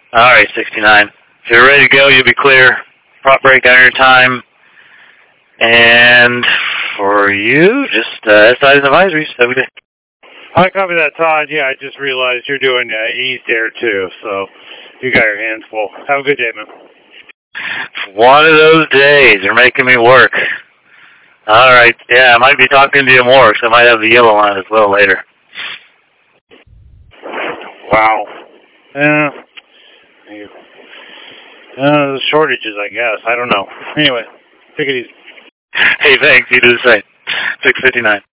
All right, 69. If you're ready to go, you'll be clear. Prop break on your time. And for you, just SIs and advisories. Have a good day. I copy that, Todd. Yeah, I just realized you're doing East Air too, so you got your hands full. Have a good day, man. It's one of those days. You're making me work. All right. Yeah, I might be talking to you more, so I might have the yellow line as well later. Wow. The shortages, I guess. I don't know. Anyway, take it easy. Hey, thanks. You do the same. 659.